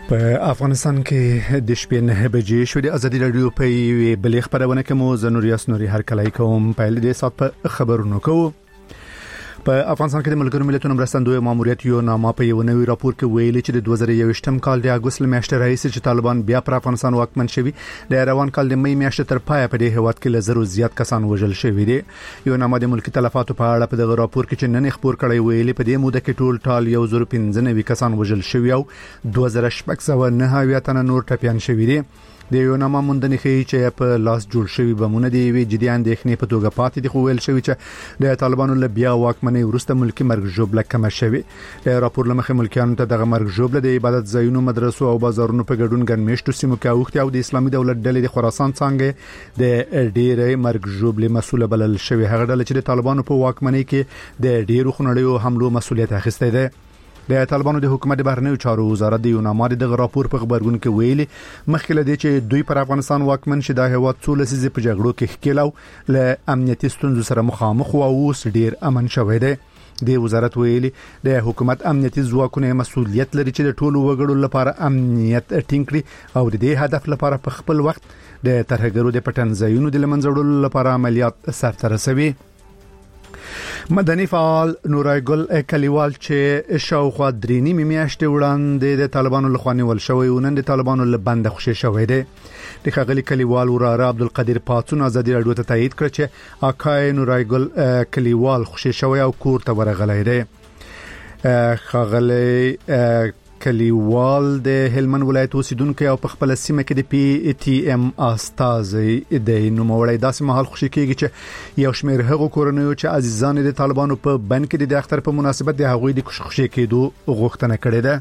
په افغانستان کې د شپې 9 بجې شوې د ازادي رادیو په بلې خبرونه کې مو زنوریاس نوري هر کله کوم په دې سات په خبرونو کوو. په افغانستان کې د ملګرو ملتونو مرستندوی ماموریت یو نامه په یو نوی راپور کې ویلي چې د 2021م کال د اگست میاشتې راهیسې چې طالبان بیا پر افغانستان واکمن شوي د روان کال د می میاشتې تر پای په دې هواد کې لزرو زیات کسان وژل شوي دي. یو نامه د ملکی تلفاتو په اړه په دغه راپور کې چې نن خبر کړی ویلي په دې موده کې ټول ټال 1015 کسان وژل شوي او 2609 تنه نور ټپيان شوي دي. د یو نامه موندنې ښیي چې په لاس جوړ شوی بمونه دی وی جدي اندېښنې په توګه پاتې دي خو ویل شوی چې د طالبانو له بیا واکمنۍ وروسته ملکی مرګ ژوبله کم شوی. د راپور لمخې ملکیانو ته دغه مرګ ژوبله د عبادت ځایونو مدرسو او بازارونو په ګډون ګڼمېشتو سیمو کې اوښتي او د اسلامي دولت ډلې د خراسان څنګه د ډېرې مرګ ژوبله مسوله بلل شوی. هغه ډله چې د طالبانو په واکمنۍ کې د ډېرو خنړیو حملو مسولیت اخیستی دی. د طالبانو د حکومت بهرنیو چارو وزارت د یو نامه د راپور په خبرګون کې ویلي مخکې له دې چې دوی پر افغانستان واکمن شي د هیواد څو لسیزې په جګړو کې ښکیلو له امنیتي ستونزو سره مخامخ او اوس ډیر امن شوی دی. د وزارت ویلي د حکومت امنیتي ځواکونه مسؤلیت لري چې د ټولو وګړو لپاره امنیت ټینګ کړي او د دې هدف لپاره په خپل وخت د ترهګرو د پټن ځایونو د لمنځوړلو لپاره عملیات سرته رسوي. مدني فعال نورای ګل کلیوال چې شاوخوا درېنی میاشتې وړاندې د طالبانو لخوا نیول شوی او نن د طالبانو له بند خوشي شوی دی. د خغلی کلیوال وراره عبدالقدیر پاتون ازادي رادیو ته تایید کړ چې اکای نورای ګل کلیوال خوشي شوی او کور ته ورغلی دی. خغلی کلیوال د هلمند ولایت اوسیدونکو او په خپل سیمه کې د پی ټی ایم استازي د نوموړی داسې محل خوشي کیږي چې یو شمېر هغو کورنیو چې عزیزان د طالبانو په بند کې د اختر په مناسبت د هغوی د خوشي کېدو غوښتنه کړې ده.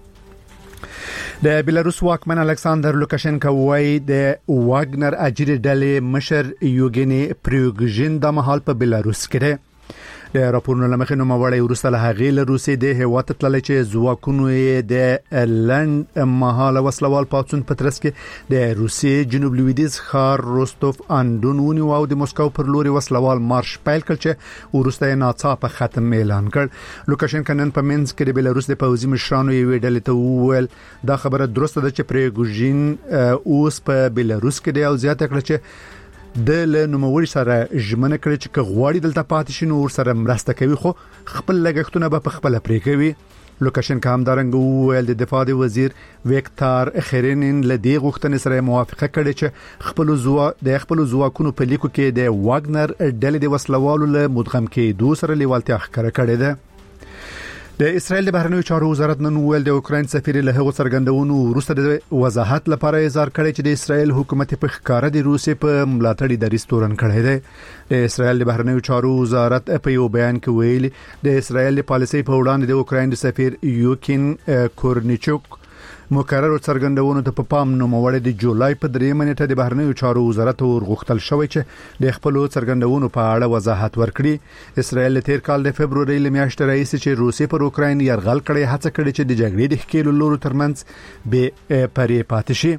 د بیلاروس واکمن الکساندر لوکاشنکو وایي د واګنر اجري ډلې مشر یوګینی پریګوژین د محل په بیلاروس کې ده. د راپورونو لمخې نوموړی وروسته له هغې له روسیې د هیواد ته تللی چې ځواکونو یې د لنډ مهاله وسلوال پاڅون په ترڅ کې د روسیې جنوب لویدیځ ښار روستوف اندون ونیو او د مسکو پر لوري وسلوال مارش پیل کړ چې وروسته یې ناڅاپه ختم اعلان کړ. لوکاشنکو نن په منځ کې د بیلاروس د پوځي مشرانو یوې ډلې ته وویل دا خبره درسته ده چې پریګوژین اوس په بیلاروس کې دی او زیاته کړه چې د نوموړي سره ژمنه کړې چې غواړي دلته پاتې شي نو سره مرسته کوي خو خپل لګښتونه به په خپل پرې کوي. لوکاشنکو همدارنګه وویل د دفاع وزیر ویکتار خیرینین له دې غوښتنې سره موافقه کړې چې خپل ځواکونو په لیکو کې د واګنر ډلې د وسلوالو له مدغم کېدو سره لیوالتیا ښکاره کړې ده. د اسرائیل د بهرنیو چارو وزارت نن ویل د اوکراین سفیر له هغو څرګندونو وروسته د وضاحت لپاره اظهار کړی چې د اسرائیل حکومت په ښکارا د روسي په ملاتړ دریځ تورن کړی دی. د اسرائیل د بهرنیو چارو وزارت په یو بیان کې ویلي د اسرائیل د پالیسۍ په وړاندې د اوکراین د سفیر یوکین کورنیچوک مقرر څرګندونو ته په پام نوموړی د جولای په 3 نیټه د بهرنیو چارو وزارت ورغښتل شوی چې د خپل څرګندونو په اړه وضاحت ورکړي. اسرائیل تیر کال د فبرवरी میاشتې راهیسې چې روسي پر اوکراین یرغل کړی هڅه کړې چې د جګړې د ښکېلو لورو ترمنځ به پرې پاتې شي.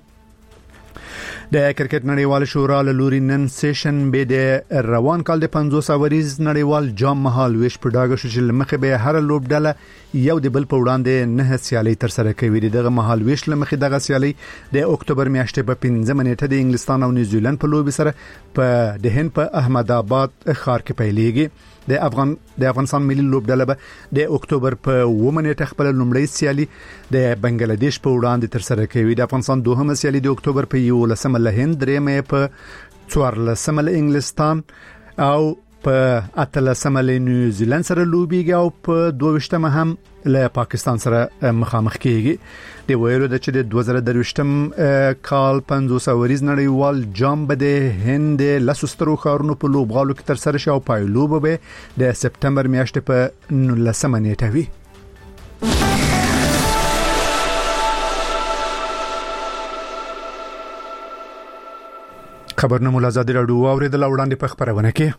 د کرکټ نړیوال شورا له لوري نن سیشن به د روان کال د 500 اوریز نړیوال جام مهال ویش په ډاګه شو چې لمخه به هر لوبډاله یو د بل په وړاندې نه سیالي تر سره کوي. دغه مهال ویش لمخه دغه سیالي د اکتوبر میاشتې په 15 نیټه د انګلستان او نیوزیلند په لوبي سره په دهن په احمد آباد ښار کې پیلېږي. د افغانستان ملي لوبډاله به د اکتوبر په 9 نیټه خپل لومړی سیالي د بنگلاديش په وړاندې تر سره کوي. د افغانستان دوهمه سیالي د اکتوبر په 11 له هند، درېمه په 14 له انګلستان او په 18 له نیوزیلند سره لوبيږي او په 22 هم له پاکستان سره مخامخ کیږي. د ویلو د چې د 2023 کال 500 اوریز نړیوال جام به د هند لسسترو خارونو په لوبغالو کې تر سره شي او پایلو به د سپتمبر میاشتې په 19 نیټه وي. خبرونه مولا زادي راډیو اوریدل وړاندې په خبرونه کې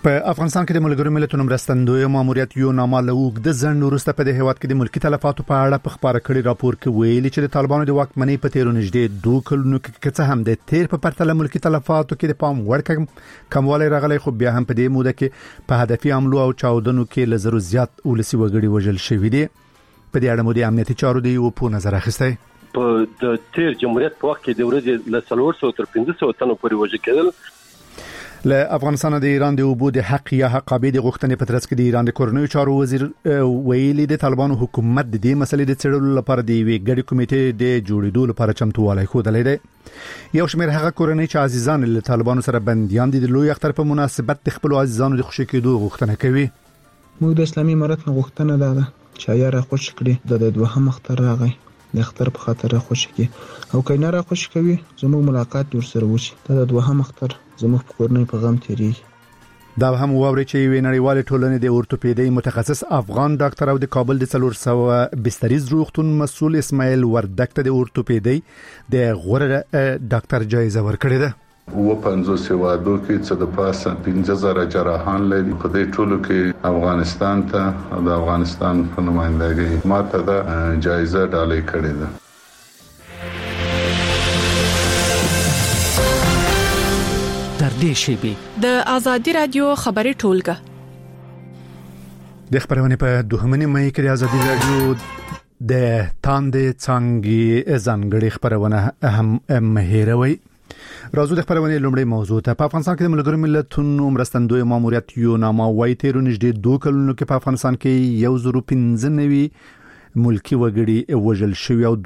په افغانستان کې د ملګرو ملتونو مرستندوی ماموریت یو نامه له اوږده ځنډ وروسته په هیواد کې د ملکی تلفاتو په اړه په خبره کړي راپور کې ویلي چې د طالبانو د واکمنۍ په تیرو نږدې 2 کلونو کې څه هم د تیر په پرتله ملکی تلفاتو کې د پام وړ کموالی راغلی، خو بیا هم په دې موده کې په هدفي حملو او چاودنو کې له زرو زیات ولسی وګړي وژل شوي دي. په دې اړه مو د امنیتي چارو د یو په نظر اخیستی. په د تیر جمهوریت په وخت کې د ورځې له 400 تر 500 تنو پورې وژل کېدل. له افغانستان د ایران د اوبو د حق یا حقابې د غوښتنې په ترڅ کې د ایران د کورنیو چارو وزیر ویلي د طالبانو حکومت د دې مسلې د څېړلو لپاره د یوې ګډې کمیټې د جوړېدو لپاره چمتووالی ښودلی دی. یو شمېر هغه کورنۍ چې عزیزان له طالبانو سره بنديان دي د لوی اختر په مناسبت د خپل عزیزانو د خوشي کېدو غوښتنه کوي. موږ د اسلامي امارت غوښتنه ده چې یا را خوش کړي د دوهم اختر راغی د اختر په خاطر خوشي کی او کینه را خوشي کوي زموږ ملاقات ورسره وشي د دوهم اختر زموږ په کورنۍ په غم تیریږي. دا هم ووري چې وی نړیوال ټولنې د اورتوپیدي متخصص افغان ډاکټر او د کابل د 400 بستریز روغتون مسؤل اسماعیل وردک ته د اورتوپیدي د غوره ډاکټر جایزه ورکړې ده. و 50 هیوادو کې څه د پاسه 15000 جراحان لري. په دې ټولو کې افغانستان ته د افغانستان په نمائندګۍ ماته د جایزه ډالۍ کړې ده. تر دې شی د ازادي رادیو خبري ټولګه د خبرونه په 2 مې کې د ازادي رادیو د تاندې څنګه ځانګړي خبرونه هم مهیروي. راځو د خبرونه لومړی موضوع ته. په افغانستان کې د ملګرو ملتونو مرستندوی ماموریت یو نامه وایي تیر نږدې 2 کلونو کې په افغانستان کې 1015 ملکی وګړي وژل شوی او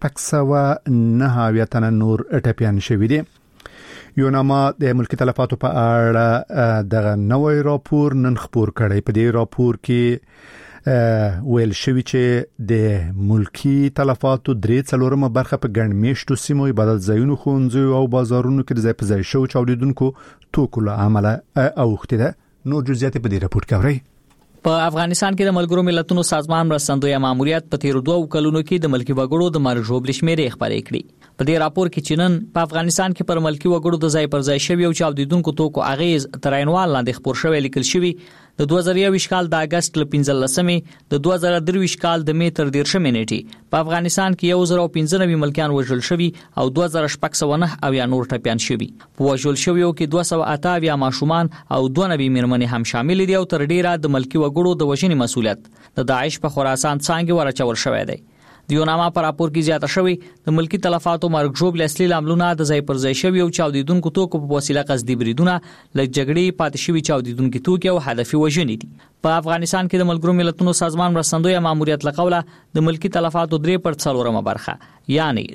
2609 تنه نور ټپيان شوی دي. یو نامه د ملکی تلفاتو په اړه د نوې راپور نن خبر کړي. په دې راپور کې ویل شوی چې د ملکی تلفاتو 3/4 برخه په ګڼمېشتو سیمو عبادت ځایونو، ښوونځیو او بازارونو کې د ځای په ځای شو چاودیدونکو توکو له عمله اوښتې ده. نو جزئیات په دې راپور کې اورئ. په افغانستان کې د ملګرو ملتونو سازمان مرستندوی ماموریت په تیر 2 کلونو کې د ملکی وګړو د مرګ ژوبل شمیرې خبرې کړې. په دې راپور کې چې نن په افغانستان کې پر ملکی وګړو د ځای پر ځای شوی او چاودیدونکو توکو اغیز تر عینوال لاندې خبر شوی لیکل شوی د 2023 کال د اگست ل 15مې د 2023 کال د می تر 13 نیټې په افغانستان کې 1015 ملکیان وژل شوی او 2609 او یا نور ټپيان شوی. په وژل شویو کې 208 یا ماشومان او 92 میرمنې هم شامل دي او تر ډیره د ملکی وګړو د وژنې مسولیت د داعش په خراسان څنګه ورچول شوی دی. دیو نامه پر راپور کې زیاته شوی د ملکی تلفاتو مرګ ژوبل اصلي لاملونه د ځای پر ځای شوی او چاودیدونکو توکو په وسیله قصدي بریدونه لږ جګړې پاتې شوی چاودیدونکو توکو او هدفي وژنې دي. په افغانستان کې د ملګرو ملتونو سازمان مرستندوی ماموریت لقوله د ملکی تلفاتو 3/4 برخه یعنی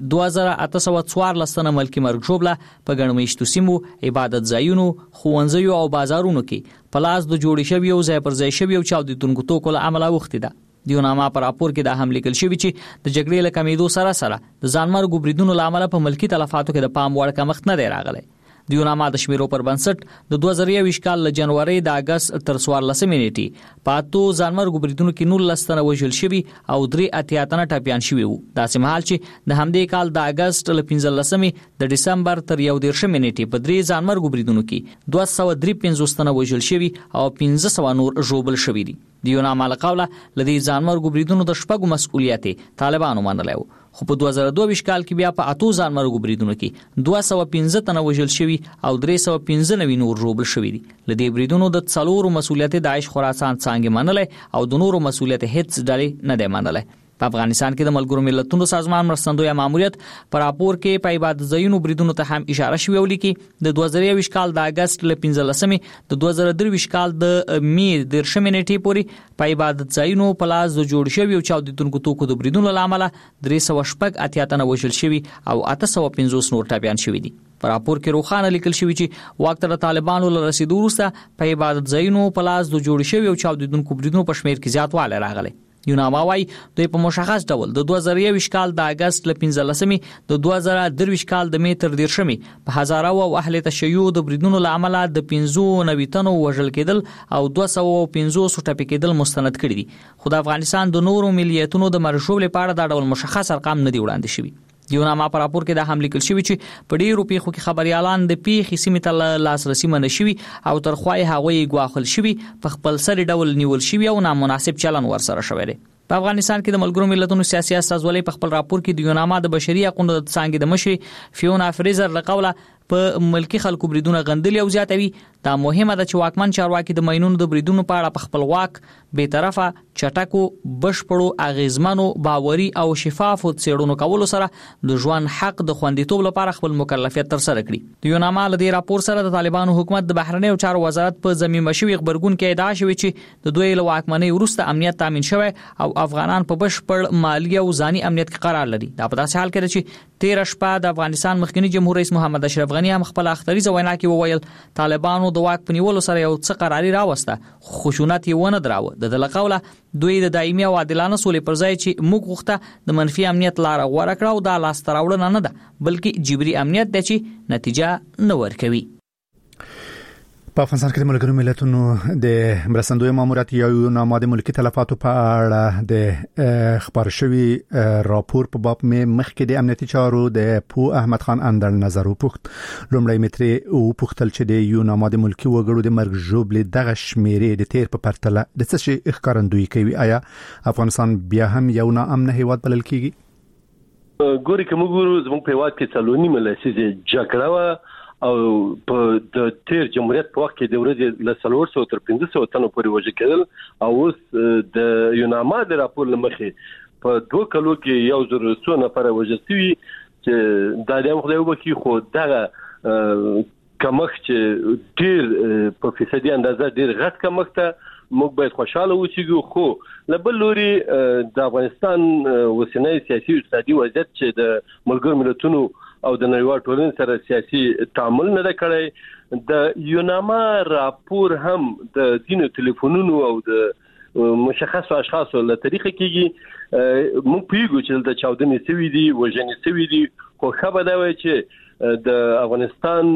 2814 تنه ملکی مرګ ژوبل په ګڼمېشتو سیمو، عبادت ځایونو، ښوونځیو او بازارونو کې پلاس د جوړې شوی او ځای پر ځای شوی او چاودیدونکو توکو له عمله وختي ده. دیو نامه پر راپور کې دا هم لیکل شوی چې د جګړې له کمیدو سره د ځانمرګ بریدونو لامل په ملکی تلفاتو کې د پام وړ کمښت نه دی راغلی. دیو نامه د شمیرو پر بنسټ د 2023 کال له جنوري د اگست تر 14 نیټې پاتو ځانمرګ بریدونو کې 19 تنه وژل شوی او 3 تنه ټپيان شوی وو. داسې مهال چې د همدې کال د اگست له 15 د دسمبر تر 11 نیټې په 3 ځانمرګ بریدونو کې 253 تنه وژل شوی او 1500 نور ژوبل شوی دي. دیو نامه لقوله لدی ځانمرګ بریدونو د شپږو مسؤلیت طالبانو منلایو، خو په 2022 کال کې بیا په 8 ځانمرګ بریدونو کې 215 تنه وژل شوی او 315 نور ژوبل شوی دي. لدی بریدونو د څلورو مسؤلیت داعش خراسان څنګه منلای او د نورو مسؤلیت هیڅ ډلې نه دی منلای. په افغانستان کې د ملګرو ملتونو سازمان مرستندوی ماموریت پر راپور کې په عبادت ځایونو بریدونو ته هم اشاره شوی ولیکي د 2023 کال د اگست ل 15 د 2023 کال د می 13 نیټې پورې په عبادت ځایونو په لاس د جوړ شوی او چاودیدونکو توکو د بریدونو لامل 308 تنه وژل شوی او 850 نور ټپيان شوی دي. په راپور کې روخانه لیکل شوی چې وخت د طالبانو له رسیدو وروسته په عبادت ځایونو په لاس د جوړ شوی او چاودیدونکو بریدونو په شمیر کې زیاتوالی راغلی. یوناما وايي دوی په مشخص ډول د 2023 کال د اگست ل 15 د 2023 کال د می تر 13 په هزارو او اهل تشیع د بریدونو لامل د 95 تنو وژل کېدل او 250 ټپي کېدل مستند کړي دي. خو د افغانستان د نورو ملیتونو د مرشوب لپاره دا ډول مشخص ارقام نه دی وړاندې شوی. یو نامه پر راپور کې د حمله کول شوی چې په ډیرو پیښو کې خبريالان د پیښې سیمې ته لاسرسي منشوي او ترخوای هغوی غواخل شوی په خپل سر ډول نیول شوی او نامناسب چلن ورسره شوی دی. په افغانستان کې د ملګرو ملتونو سیاسي استازولۍ په خپل راپور کې د یو نامه د بشري حقوقو د څنګه د مشر فیونا فریزر لقوله په ملکی خلکو بریدونه غندلي او زیاتوي. دا مهمه ده چې واکمن چارواکي د ماینونو د بریدونو په اړه په خپل واک به طرفه چټکو بشپړو اغیزمنو باوري او شفافو څېړنو کولو سره د ژوند حق د خوندیتوب لپاره خپل مکلفیت تر سره کړي. د یو نامه له دې راپور سره د طالبانو حکومت د بهرنیو چارو وزارت په ضمیمه شوی خبرګون کې ادعا شوې چې د دوی له واکمنۍ وروسته امنیت تامین شوی او افغانان په بشپړ مالی او ځاني امنیت کې قرار لري. دا په داسې حال کې چې 13 شپه د افغانستان مخکنی جمهور رئیس محمد اشرف غنی هم خپل اختریزه وینا کې وویل طالبانو د واک په نیولو سره یو څه قراري راوسته خشونت یې ونه دراوه. د دلقوله دوی د دایمي او عادلانه سولې پر ځای چې موږ غوښته د منفي امنیت لار غوړه کړه او دا لاس تراوړنه نه ده بلکې جبري امنیت دی چې نتیجه نه ورکوي. په افغانستان کې د ملګرو ملتونو د مرستندوی ماموریت یو نامه د ملکی تلفاتو په اړه د خبر شوی راپور په باب مخکې د امنیتي چارو د پو احمد خان اندر نظر وپوښت. لومړی متري او پوښتل چې د یو نامه د ملکی وګړو د مرګ ژوبلې دغه شمیرې د تیر په پرتله د څه شي ښکارندویي کوي. آیا افغانستان بیا هم یو ناامن هیواد بلل کیږي؟ ګوري کوم ګورو زموږ په هیواد کې څلونی ملسي جګړه او په د تیر جمهوریت په وخت کې د ورځې له 400 تر 500 تنو پورې وژل کېدل او اوس د یوناما د راپور لمخې په 2 کلو کې 100 نفر وژل شوي چې د دې خدای وبخي خو دغه کمښت چې ډیر په فیصدي اندازه ډیر غټ کمښت موږ باید خوشاله اوسېږو. خو لبل لوري د افغانستان وسنۍ سیاسي او اقتصادي وضعیت چې د ملګرو ملتونو او د نړیوال ټولنې سره سیاسي تعامل نه کړی. د یوناما راپور هم د دینو ټلیفونونو او د مشخصو اشخاصو له طریقې کېږي. موږ پیګو چې د چاودنې سوي دي وژنې سوي دي خو خبره ده چې د افغانستان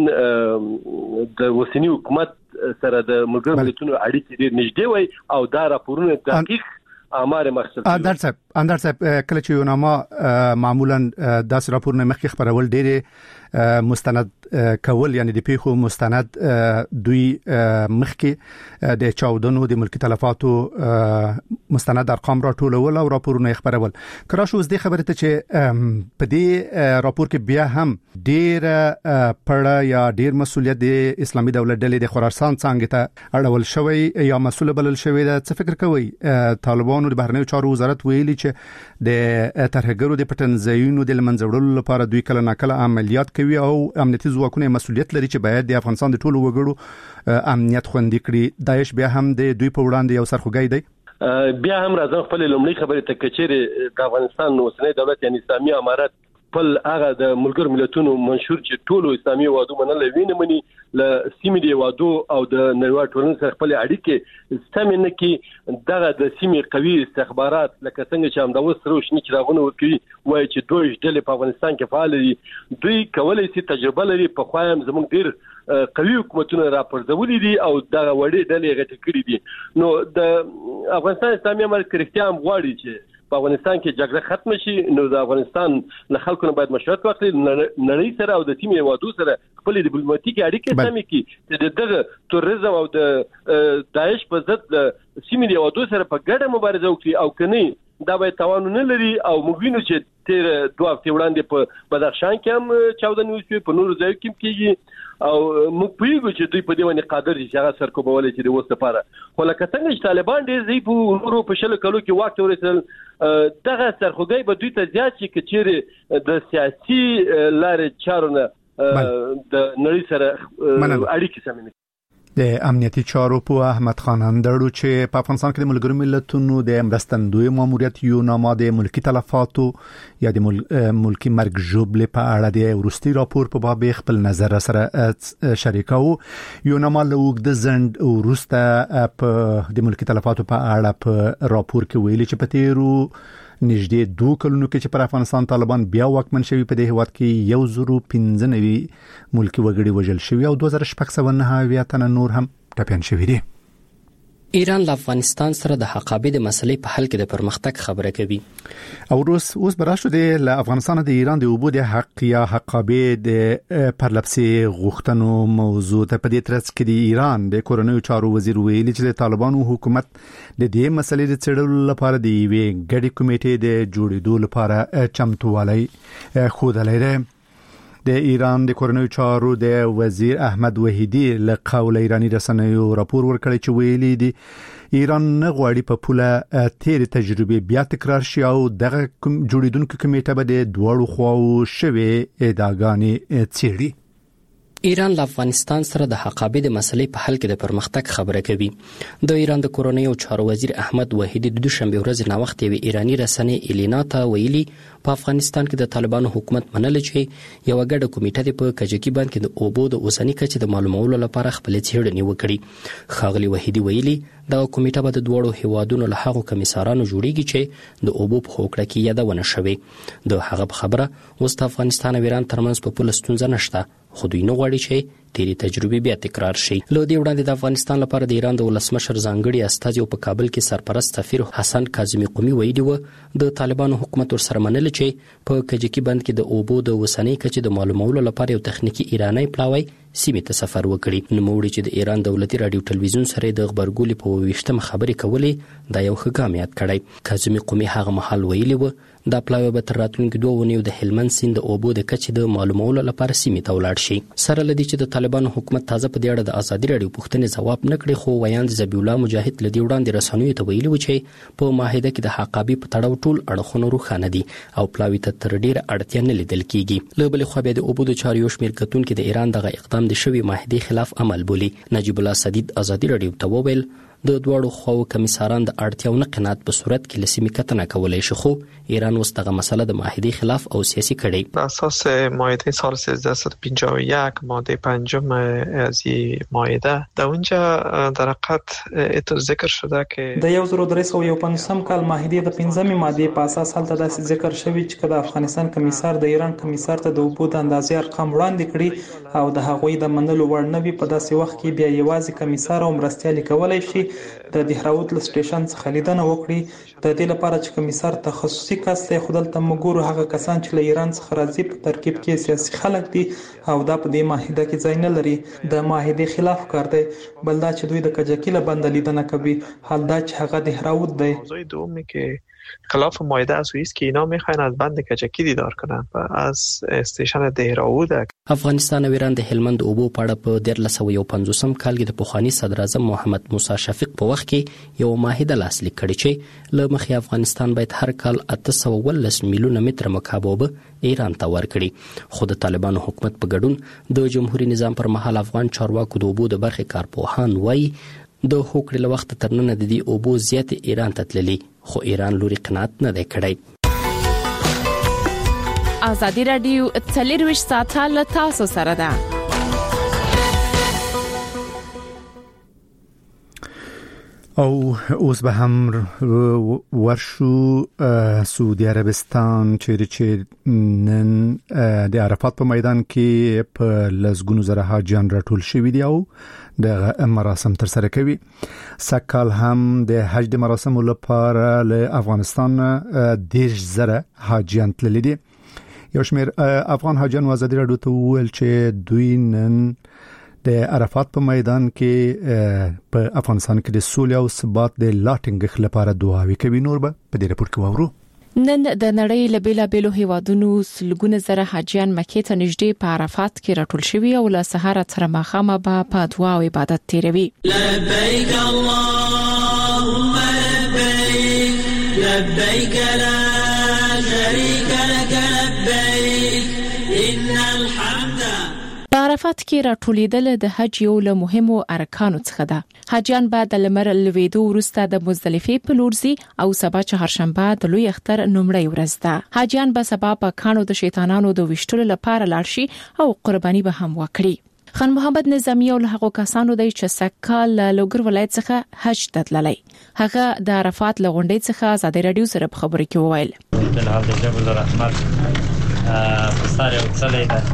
د وسنی حکومت سره د ملګرو ملتونو اړیکې ډېر نږدې وي او دا راپورونه دقیق امر مقصد اندر صاحب کله چې یو نامه معمولا داس راپورونه مخکې خبرول ډېر مستند کول یعنی د پیښو مستند دوی مخکې د چاودنو د ملکی تلفاتو مستند ارقام راټولول او راپورونه خبرول. کله شو زده خبره ته چې په دې راپور کې بیا هم ډېر پړه یا ډېر مسولیت د اسلامي دولت ډلې د خراسان څنګه ته اړول شوی یا مسول بلل شوی دا څه فکر کوي؟ طالبانو د بهرنیو چارو وزارت ویلي چې د ترهګرو د پټنځایونو د لمنځوړلو لپاره دوی کله ناکله عملیات کوي او امنیتي ځواکونه مسولیت لري چې باید د افغانستان د ټولو وګړو امنیت خوندي کړي. داعش بیا هم د دوی په وړاندې یو سرخوږی دی. بیا هم راځم خپل لومړی خبره ته کچېره د افغانستان اوسنۍ دولت یعنی اسلامي امارت خپل هغه د ملګرو ملتونو منشور چې ټولو اسلامي وادو منل ویني مني ل سیمې دی وادو او د نړیوال ټولنې سره خپل اړیکې ستمنه کې دغه د سیمې قوي استخبارات لکه څنګه چې هم د وسرو شنی چراغونه ورکوي وایي چې دوی ډلې په افغانستان کې فعال دي. دوی کولای شي تجربه لري په خوایم زموږ ډیر قوي حکومتونه راپرځولي دي او دغه وړې ډلې غټ کړې دي. نو د افغانستان اسلامي امارت کرختیا هم غواړي چې په افغانستان کې جګړه ختم شي. نو د افغانستان له خلکو نه باید مشورت واخلي نړۍ سره او د سیمې وادو سره خپل ډیپلوماټیکي اړیکې سمې کړي چې دغه تروریزم او د داعش په ضد د سیمې وادو سره په ګډه مبارزه وکړي او کني دا به توان نه لري. او موږ وینو چې تیر 2 هفته وړاندې په بدخشان کې هم چاودنې وشوې په نورو ځایو کې کېږي او موږ پیګو چې دوی په دې باندې قادر دي چې هغه سرکوبول چې د وسته لپاره. خو لکه څنګه چې طالبان ډېر ضعیف او نورو په شل کلو کې واک ته ورسېدل دغه سرخوږی به دوی ته زیات شي چې چیرې د سیاسي لارې چارو نه د نړۍ سره اړیکې سمې د امنیتي چارو په احمد خان اندړو چې په افغانستان کې د ملګرو ملتونو د مرستندوی ماموریت یو نامه د ملکی تلفاتو یا د ملکی مرګ ژوبلې په اړه د وروستي راپور په باب خپل نظر سره شریکاو. یو نامه له وګد زند وروسته په د ملکی تلفاتو په اړه په راپور کې ویلي چې په تیرو نږدې 2 کلونو کې چې پر افغانستان طالبان بیا واکمن شوي په دې هیواد کې 115 ملکی وګړي وژل شوي او 2699 تنه نور هم ټپيان شوي دي. ایران له افغانستان سره د حقابې د مسلې په حل کې د پرمختګ خبره کوي. او اوس براشو د افغانستان د ایران د اوبو د حق یا حقابې د پرلپسې غوښتنو موضوع ته په دې ترڅ کې د ایران د کورنیو چارو وزیر ویلي چې د طالبانو حکومت د دې مسلې د څېړلو لپاره د یوې ګډې کمیټې د جوړېدو لپاره چمتووالی ښودلی دی. د ایران د کورنیو چارو د وزیر احمد وحیدی له قول ایرانی رسنیو راپور ورکړی چې ویلي دی ایران نه غواړي په پوله تیر تجربه بیا تکرار شي او دغه جوړیدونکو کمیټه به د دوړو خواو شوي ادعاګانې څېړي. ایران له افغانستان سره د حقابې د مسلې په حل کې د پرمختګ خبره کوي. د ایران د کورنیو چارو وزیر احمد وحیدی د دوشنبه ورځ ناوخت یو ایرانی رسنۍ الینا ته ویلي په افغانستان کې د طالبانو حکومت منل چې یو ګډه کمیټه د په کجکی باندې د اوبو د اوسنۍ کچې د معلومولو لپاره خپل څېړنې وکړي. خاغلی وحیدی ویلي دا کمیټه به د دوړو هیوادونو له هغو کمیسارانو جوړیږي چې د اوبو په هوکړه کې یادونه شوي. د هغه خبره اوس د افغانستان او ایران ترمنځ په پوله ستونزه نشته، خو دوی نه غواړي چې تیری تجربه بیا تکرار شي. له دې وړاندې د افغانستان لپاره د ایران د ولسمشر ځانګړي استازي په کابل کې سرپرست سفیر حسن کاظمی قومي ویلي و د طالبانو حکومت ورسره منل چې په کجکی بند کې د اوبو د وسنۍ کچې د معلومولو لپاره یو تخنیکی ایرانی پلاوی سیمې ته سفر وکړي. نوموړي چې د ایران دولتي رادیو ټلویزیون سره د خبرګولې په 28مه خبرې کولې دا یو ښه ګام یاد کړی. کاظمی قومي هغه مهال ویلي و دا پلاوی به تر راتلونکي 2 ونیو د هلمند سیند د اوبو د کچې د معلومولو لپاره سیمې ته ولاړ شي. سره لدی چې د طالبانو حکومت تازه په دې اړه د ازادي رادیو پوښتنې ځواب نه کړی، خو ویاند ذبیح الله مجاهد لدی وړاندې رسنیو ته ویلي و چې په معاهده کې د حقابې په تړاو ټول اړخونه روښانه دي او پلاوی ته تر ډیره اړتیا نه لیدل کیږي. له بلې خوا بیا د اوبو د چارو یو شمېر کتونکي د ایران دغه اقدام د شوی معاهدې خلاف عمل بولي. نجیب الله سدید ازادي رادیو ته وویل د دوړو خواو کمیساران د اړتیاو نه قناعت په صورت کې لسیمې کتنه کولای شي، خو ایران اوس دغه مسله د معاهده خلاف او سیاسي کړي. بر اساس معاهده سال 1351 ماده 5 از این معاهده در اونجا در حقیقت ذکر شده که د 1351 کال معاهده د 5مې ماده په اساس هلته داسې ذکر شوی چې د افغانستان کمیسار د ایران کمیسار ته د اوبو د اندازې ارقام وړاندې کړي او د هغوی د منلو وړ نه وي، په داسې وخت کې بیا یوازې کمیسار او مرستیال کولای شي د دهراوت له سټیشن څخه لیدنه وکړي. د دې لپاره چې کمیسار تخصصي کس دی، خو دلته موږ ګورو هغه کسان چې له ایران څخه راځي په ترکیب کې سیاسي خلک دي او دا په دې معاهده کې ځای نه لري. د معاهده خلاف کار دی. بل دا چې دوی د کجکی له بند لیدنه کوي، حال دا چې هغه دهراوت دی. موضوع دومی که خلاف معاهده است است که اینا میخواین از بند کجکی دیدار کنن و از استیشن دهراوت. افغانستان او ایران د هلمند اوبو په اړه په 1350 کال کې د پخوانی صدر اعظم محمد موسی شفیق په وخت کې یو معاهده لاسلیک کړې چې له مخې افغانستان باید هر کال 819 میلیونه متر مکعب اوبه ایران ته ورکړي. خو د طالبانو حکومت په ګډون د جمهوریت نظام پر مهال افغان چارواکو د اوبو د برخې کارپوهان وایي د هوکړې له وخت تر نن د دې اوبو زیات ایران ته تللي، خو ایران لوري قناعت نه دی کړی. ازادي رادیو 24 ساعته له تاسو سره ده. او اوس به هم ورشو سعودي عربستان چې نن د عرفات په میدان کې په لزګونو زره حاجیان راټول شوي دي او د مراسم تر سره کوي. سکهال هم د حج د مراسمو لپاره له افغانستان 10,000 حاجیان تللي دي. یو شمېر افغان حاجیان ازادي رادیو ته وویل چې دوی نن د عرفات په میدان کې په افغانستان کې د سولې او ثبات د لاټینګ لپاره دعاوې کوي. نور به په دې راپور کې واورو. نن د نړۍ له بیلابیلو هیوادونو سلګونه زره حاجیان مکې ته نږدې په عرفات کې راټول شوي او له سهار تر ماښامه به په دعا او عبادت تیروي. لبیک اللهم لبیک لبیک لا شریک لك لبیک ان الحمد. په عرفات کې راټولیدل د حج یو له مهمو ارکانو څخه ده. حاجیان به د لمر لویدو وروسته د مزدلفې په لور ځي او سبا چهارشنبه د لوی اختر لومړۍ ورځ ده. حاجیان به سبا په کانو د شیطانانو د وشتلو لپاره لاړ شي او قرباني به هم وکړي. خان محمد نظامی او له هغو کسانو دی چې سکهال له لوګر ولایت څخه حج ته تللی. هغه د عرفات له غونډې څخه ازادي رادیو سره په خبرو کې وویل. د جبل الرحمت فستار یو څلې ده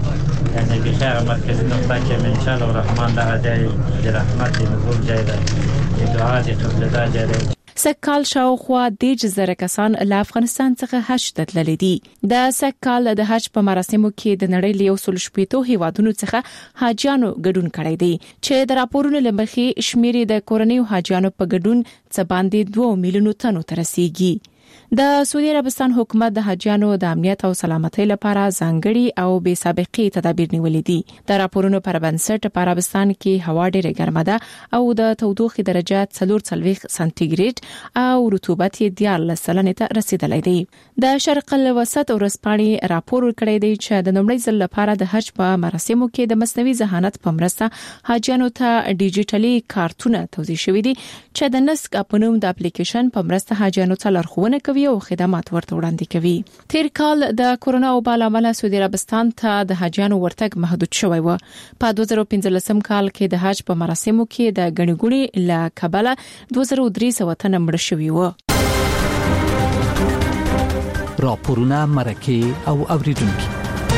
یعنی بخیر مرکزی نقطه که ان شاء الله الرحمن دا جای د رحمت نزول جای ده دعا دې قبل دا جای ده. سکهال شاوخوا د جزره کسان له افغانستان څخه حج ته تللي دي. د سکهال د حج په مراسمو کې د نړۍ له 180 هیوادونو څخه حاجیانو ګډون کړی دی چې د راپورونو لمخې شمیر د کورنۍ حاجیانو په ګډون څه باندې 2 میلیونو تنو ته رسیدي. د سعودي عربستان حکومت د حاجیانو د امنیت او سلامتۍ لپاره ځانګړي او بې سابقې تدابیر نیولې دي. د راپورونو پر بنسټ په عربستان کې هوا ډېره ګرمه ده او د تودوخې درجه 44 سانتیګریډ او رطوبت یې 14% ته رسیدلی دی. د شرق الوسط ورځپاڼې راپور ورکړی دی چې د لومړي ځل لپاره د حج په مراسمو کې د مصنوعي ذهانت په مرسته حاجیانو ته ډیجیټلي کارتونه توضیح شوي دي چې د نسک په نوم د اپلیکیشن په مرسته حاجیانو ته لارښوونه کوي او خدمات ورته وړاندې کوي. تیر کال د کورونا وبا له امله سعودي عربستان ته د حاجیانو ورتګ محدود شوی و. په 2015 کال کې د حج په مراسمو کې د غنیګونی له کبله 2300 تنه مړ شوي و. راپورونه مرکه او اوریدونکو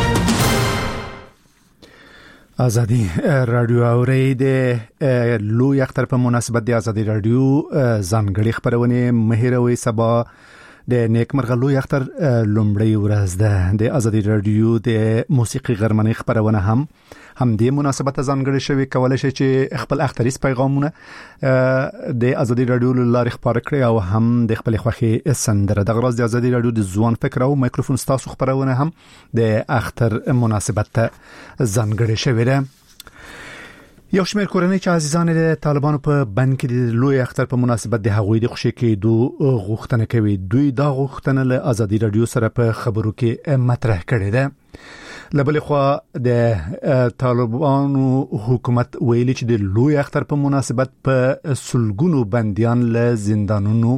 ازادي رادیو اورید لوی اختر په مناسبت د ازادي رادیو ځانګړي خبرونه مهیروي سبا د نیکمرغه لوی اختر لومړی ورځ ده. د ازادي رادیو د موسیقي غرمنۍ خبرونه هم د مناسبت ځانګړي شوی کولای شي چې خپل اختریز پیغامونه د ازادي رادیو لارې خبرې کړي او هم د خپل خوخي سندره د غرض د ازادي رادیو د ځوان فکر او مایکروفون ستاسو خبرونه هم د اختر مناسبت ځانګړي شوی ده. یو شمېر کورنۍ چې عزیزان د طالبانو په بند کې د لوی اختر په مناسبت د هغوی د خوشي کېدو غوښتنه کوي. دوی دا غوښتنه له ازادي رادیو سره په خبرو کې مطرح کړې ده. لبلې خو د طالبانو حکومت ویلي چې د لوی اختر په مناسبت په سلګونو بنديان له زندانونو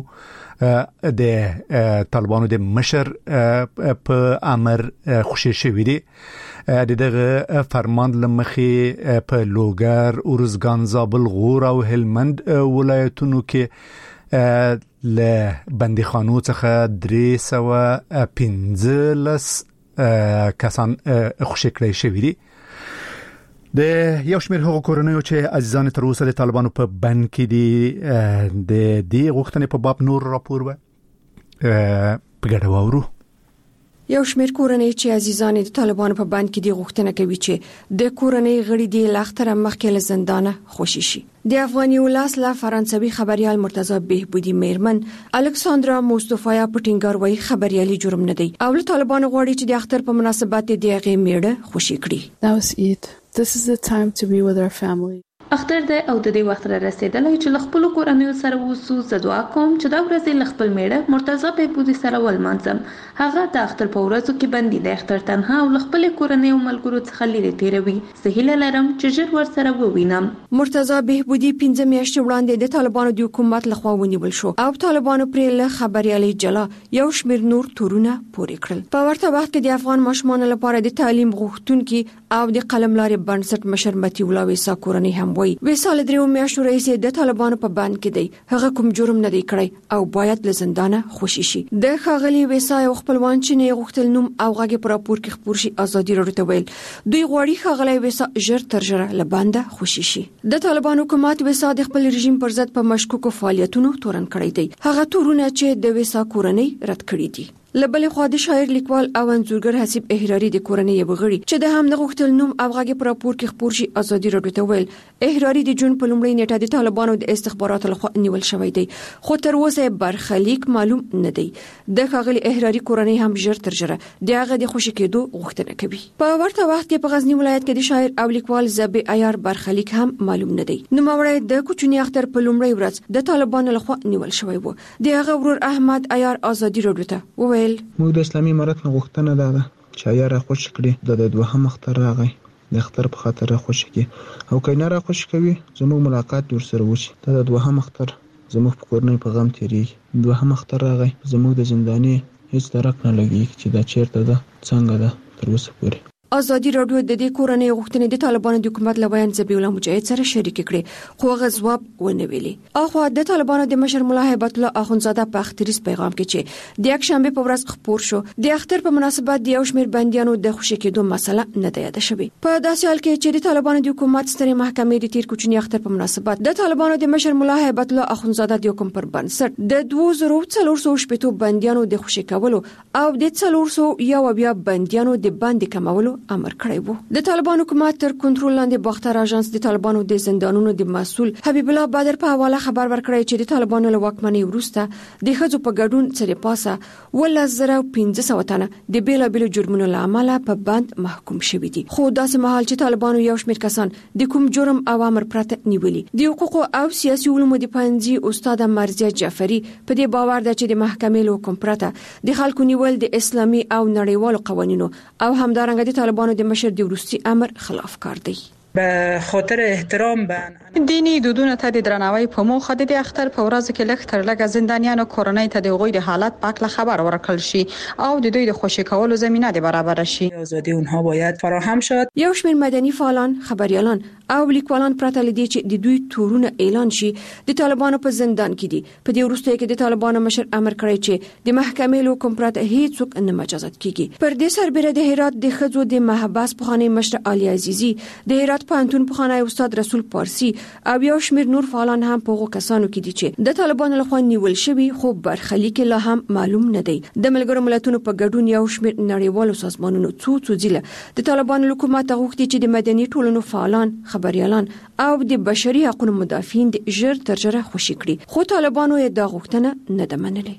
د طالبانو د مشر په امر خوشي شوی دي. د دغه فرمان لمخې په لوګر، اورزګان، زابل، غور او هلمند ولایتونو کې له بندیخانو څخه 315 کسان خوشي کړی شوی دي. د یو شمېر هغو کورنیو چې عزیزان تر اوسه د طالبانو په بند کې دي د دې غوښتنې په باب نور راپور و په ګډه واورو. یو شمېر کورنۍ چې عزیزان د طالبانو په بند کې دي غوښتنه کوي چې د کورنۍ غړي د لاختره مخکې له زندانه خوشي شي. د افغاني ولاس له فرانسوي خبريال مرتضی بهبودی میرمن الکساندرا مصطفی پټینګر وایي خبريالي جرم نه دی او له طالبانو غواړي چې د اختر په مناسبت د هغه میړه خوشي کړي. That was it. This is the time to be with our family. اختر د او د دې وخت را رسیدلای چې خپل کورنیو سره وسو زدوا کوم چې دا ورځ خپل میړه مرتضی بهبودی سره ولمانځم. هغه د اختر په ورځو کې بندي د اختر تنها او خپل کورنیو ملګرو څخه لري تیروي. سهیل لرم چې ژر ور سره ووینم. مرتضی بهبودی 15 میاشتې وړاندې د طالبانو د حکومت لخوا ونیول شو او طالبانو پرې له خبريالي جلا یو شمېر نور تورونه پورې کړل. په ورته وخت کې د افغان ماشومان لپاره د تعلیم غوښتونکو او د قلملارې بنسټ مشر متي الله ویسا کورنۍ هم ویسا له 3 میاشتو رئیس د طالبانو په بند کې دی. هغه کوم جرم نه دی کړی او باید له زندانه خوشي شي. د خاغلی ویسا یو خپلوان چې نه غوښتل نوم او غږی پر راپور کې خبر شي ازادي رادیو ته ویل دوی غواړي خاغلی ویسا ژر تر ژره له بنده خوشي شي. د طالبانو حکومت ویسا د خپل رژیم پر ضد په مشکوکو فعالیتونو تورن کړی دی. هغه تورونه چې د ویسا کورنۍ رد کړی دي. لبل خو د شاعر لیکوال او انځورګر حسیب احراری د کورنۍ بغړي چې د هم نه غوښتل نوم او غږی پر راپور کې خبر شي ازادي رادیو ته ویل احراری د جون په لومړۍ نیټه د طالبانو د استخباراتو لخوا نیول شوی دی خو تر اوسه برخلیک معلوم نه دی. د خاغلی احراری کورنۍ هم ژر تر ژره د هغه د خوشی کېدو غوښتنه کوي. په ورته وخت کې په غزنی ولایت کې د شاعر او لیکوال زبی عیار برخلیک هم معلوم نه دی. نوموړی د کوچنی اختر په لومړۍ ورځ د طالبانو لخوا نیول شوی و. د هغه ورور احمد عیار ازادي رادیو ته ویل موږ د اسلامي امارت غوښتنه ده چې عیار خوش کړي د دوهم اختر راغی د اختر په خاطر خوشی کی او کینه را خوش کوي زموږ ملاقات ور سره وشي. د دوهم اختر زموږ په کورنۍ په غم تیریږي. دوهم اختر راغی زموږ د زنداني هیڅ درک نه لګي چې دا چیرته ده څنګه ده تر اوسه پورې. ازادي رادیو د دې کورنۍ غوښتنې د طالبانو د حکومت لویان ذبیح الله مجاهد سره شریک کړي خو هغه ځواب ونه ویلي. اخو د طالبانو د مشر مولا هیبت الله اخونزاده په اختریز پیغام کې چې د یک شنبه په ورځ خبر شو د اختر په مناسبت د یو شمېر بندیانو د خوشی کېدو مسله نه ده یاد شوې. په داسې حال کې چې د طالبانو د حکومت سترې محکمې د تیر کوچنی اختر په مناسبت د طالبانو د مشر مولا هیبت الله اخونزاده د حکم پر بنسټ د 2400 بندیانو د خوشی کولو او د 400 بندیانو د باندې کمولو امر کړی وو. د طالبانو حکومت تر کنټرول لاندې باختر اژانس د طالبانو د زندانونو د مسؤل حبیب الله بدر په حواله خبر ورکړی چې د طالبانو له واکمنۍ وروسته د ښځو په ګډون سره پاسه 1500 تنه د بیلابیلو جرمونو له امله په بند محکوم شوي دي. خو داسې مهال چې طالبانو یو شمېر کسان د کوم جرم او امر پرته نیولي د حقوقو او سیاسي علومو د پوهنځي استاد مرزیه جعفری په دې باور ده چې د محکمې له حکم پرته د خلکو نیول د اسلامي او نړیوالو قوانینو او همدارنګه د طالبانو د مشر د وروستي امر خلاف کار دی. به خاطر احترام به دینی دودونه ته د درناوي په موخه د اختر په ورځ کې لږ تر لږه زندانیانو کورنۍ ته د غوي د حالت په اړه خبر ورکړل شي او د دوی د خوشی کولو زمينه د برابر شي. ازادي اونها باید فراهم شد. یو شمېر مدني فعالان، خبريالان او لیکوالان پرته لدی چې د دوی تورونه اعلان شي د طالبانو په زندان کې دي. په دې وروسته کې د طالبانو مشر امر کړی چې د محکمې له حکم پرته هیڅوک نه مجازات کیږي. پر دې سربېره د هرات د خځو د محبس پخوانی مشر علي عزیزي، د هرات پوهنتون پخوانی استاد رسول پارسی او یو شمېر نور فعالان هم په هغو کسانو کې دي چې د طالبانو لخوا نیول شوي خو برخلیک لا هم معلوم نه دی. د ملګرو ملتونو په ګډون یو شمېر نړیوالو سازمانونو څو ځله د طالبانو حکومت غوښتي چې د مدني ټولنو فعالان، خبريالان او د بشري حقوقو مدافعین د ژر تر ژره خوشي کړي. خو طالبانو یې دا غوښتنه نه ده منلې.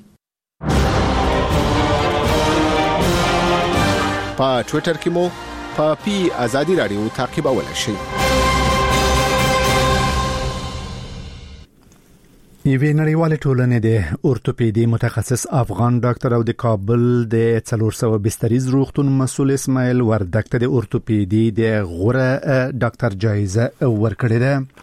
په ټوئیټر کې مو په ازادي رادیو تعقیبولای شئ. یوه نړیواله ټولنه د اورتوپیدي متخصص افغان ډاکټر او د کابل د 400 بستریز روغتون مسؤل اسماعیل وردک ته د اورتوپیدي د غوره ډاکټر جایزه ورکړې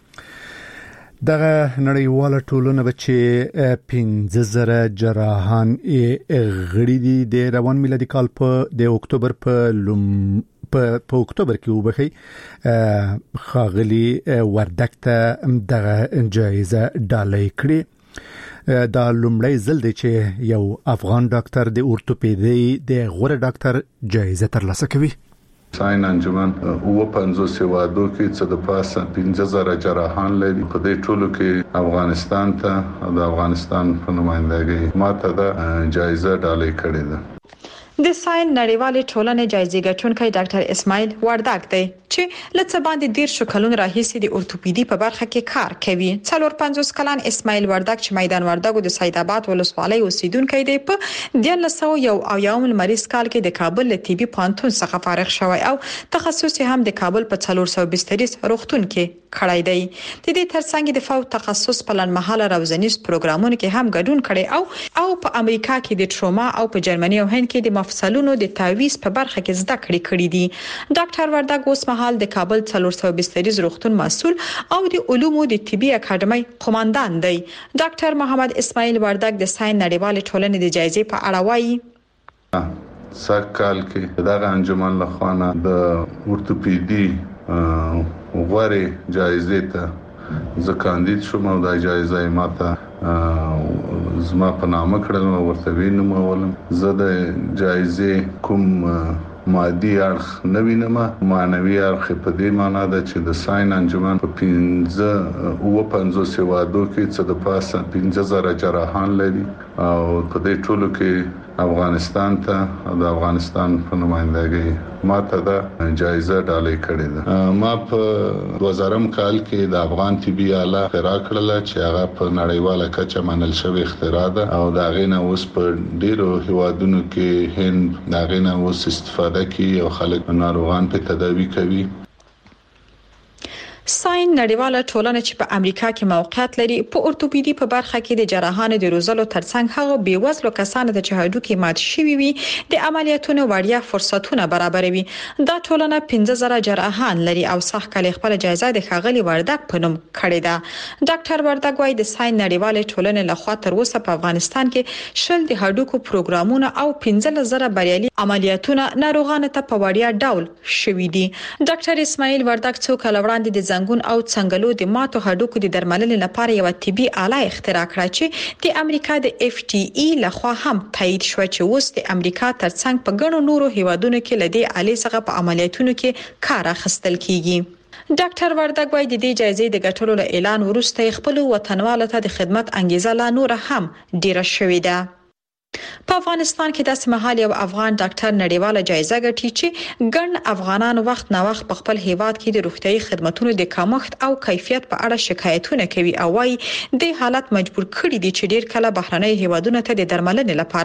ده. دغه نړیواله ټولنه به چې 15000 جراحان غړي دي د روان میلادي کال په د اکتوبر په اکتوبر کې وبخي خاغلی وردک ته دغه جایزه ډالۍ کړې. دا لومړی ځل دی چې یو افغان ډاکټر د اورتوپیدي د غوره ډاکټر جایزه ترلاسه کوي. ساين انجمن او 500 وادو کې څه د پاسه 15000 جراحان لري. په دې ټولو کې افغانستان ته د افغانستان په نمائندګۍ ماته د جایزه ډالۍ کړې ده. د ساين نړیوالې ټولنې جایزې ګټونکی ډاکټر اسماعیل وردک دی چې لڅ باندې 13 کلون راهیسې د اورتوپیدي په برخه کې کار کوي. 450 کلن اسماعیل وردک چې میدان وردګو د سید آباد ولسوالۍ اوسیدونکی دی په 1901 مریض کال کې د کابل له طبي پوهنتون څخه فارغ شوی او تخصص هم د کابل په 400 بستریز روغتون کې کړی دی. د دې ترڅنګ د فوت تخصص په لنډمهاله روزنیز پروګرامونو کې هم ګډون کړي او په امریکا کې د ټروما او په جرمني او هند کې د مفصلونو د تعویض په برخه کې زده کړې دي. ډاکټر وردک اوس مهال د کابل 400 بستریز روغتون مسؤل او د علومو د طبي اکاډمۍ قوماندان دی. ډاکټر محمد اسماعیل وردک د ساين نړیوالې ټولنې د جایزې په اړه وایي سکهال کې دغه انجمن له خوا د اورتوپیدي غوره جایزې ته زه کاندید شوم او د جایزه ماته زما په نامه کړل او ورته وینم ولم. زه د جایزې کوم مادي اړخ نه وینم، معنوي اړخ په دې معنی ده چې د ساين انجمن په 500 وادو کې څه د پاسه 15000 جراحان لري او په دې ټولو کې افغانستان ته د افغانستان په نمائندګۍ ماته د جایزه ډالۍ کړې ده. ما په 2000 کال کې د افغان طبي آله اختراع کړل چې هغه په نړیواله کچه منل شوی اختراع ده او دا غینه اوس په ډیرو هیوادونو کې هند دا غینه اوس استفاده کوي او خلک ناروغان په تداوی کوي. ساين نړیواله ټولنه چې په امریکا کې موقعیت لري په اورتوپیدي په برخه کې د جراحانو د روزلو ترڅنګ هغه بیوزلو کسانو ته چې هډوکي مات شوي وي د عملیاتونو وړیا فرصتونه برابروي. دا ټولنه 15000 جراحان لري او سخت کلی خپل جایزه د ښاغلي وردګ په نوم کړې ده. ډاکټر وردګ وايي د ساين نړیواله ټولنې لخوا تر اوسه په افغانستان کې شل د هډوکو پروګرامونه او 15000 بریالي عملیاتونه ناروغانو ته په وړیا ډول شوي دي. ډاکټر اسماعیل وردګ څو کال وړاندې د زنګون او څنګلو د ماتو هډوکو د درملنې لپاره یو طبي آله اختراع کړه چې د امریکا د FTE لخوا هم تایید شو چې اوس د امریکا ترڅنګ په ګڼو نورو هیوادونو کې لدی آله څخه په عملیاتونو کې کار اخیستل کیږي. ډاکټر وردګ وايي د دې جایزې د ګټلو له اعلان وروسته خپل وطنوالو ته د خدمت انګیزه لا نور هم ډیره شوې ده. په افغانستان کې داسې مهال یو افغان ډاکټر نړیواله جایزه ګټي چې ګڼ افغانان وخت نه وخت په خپل هیواد کې د روغتيایي خدماتو د کمښت او کیفیت په اړه شکایتونه کوي او وايي د حالت مجبور کړي دي چې ډیر کله بهرنۍ هیوادونو ته د درملنې لپاره